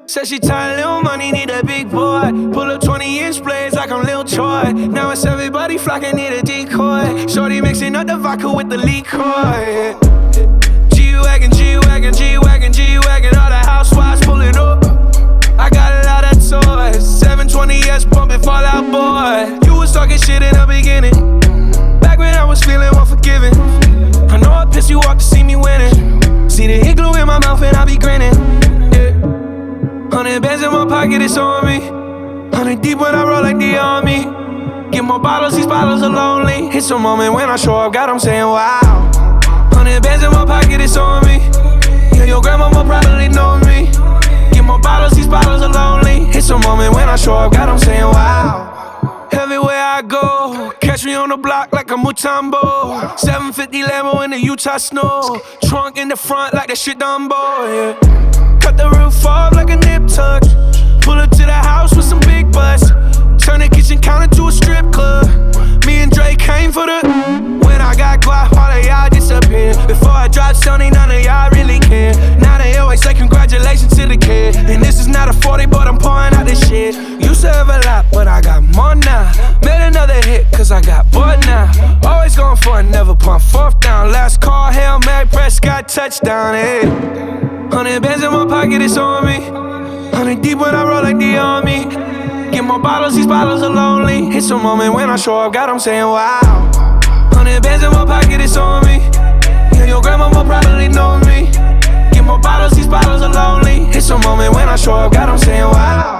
Said she tired, little money, need a big boy. Pull up 20-inch blades like I'm Lil Troy. Now it's everybody flocking, need a decoy. Shorty mixing up the vodka with the liquor. G-Wagon, G-Wagon, G-Wagon, G-Wagon. All the housewives pulling up. I got a lot of toys. 720S pumping Fall Out Boy. You was talking shit in the beginning. Back when I was feeling unforgiving. I know I pissed you off to see me winning. See the igloo in my mouth and I be grinning. 100 bands in my pocket, it's on me. 100 deep when I roll like the army. Get more bottles, these bottles are lonely. It's a moment when I show up, God, I'm saying wow. 100 bands in my pocket, it's on me. Yeah, your grandma will probably know me. Get more bottles, these bottles are lonely. It's a moment when I show up, God, I'm saying wow. Everywhere I go, catch me on the block like a Mutombo. 750 Lambo in the Utah snow. Trunk in the front like that shit Dumbo, yeah. Cut the roof off like a nip tuck. Pull up to the house with some big butts. Turn the kitchen counter to a strip club. Me and Drake came for the. When I got guap, all of y'all disappear. Before I drop Sony, none of y'all really care. Now they always say congratulations to the kid. And this is not a 40, but I'm pouring out this shit. Used to have a lot, but I got more now. Made another hit, cause I got bored now. Always going for it, never pump fourth down. Last call, Hail Mary, Prescott, touchdown, hey. 100 bands in my pocket, it's on me. 100 deep when I roll like the army. Get more bottles, these bottles are lonely. It's a moment when I show up, God, I'm saying wow. 100 bands in my pocket, it's on me. Yeah, your grandma will probably know me. Get more bottles, these bottles are lonely. It's a moment when I show up, God, I'm saying wow.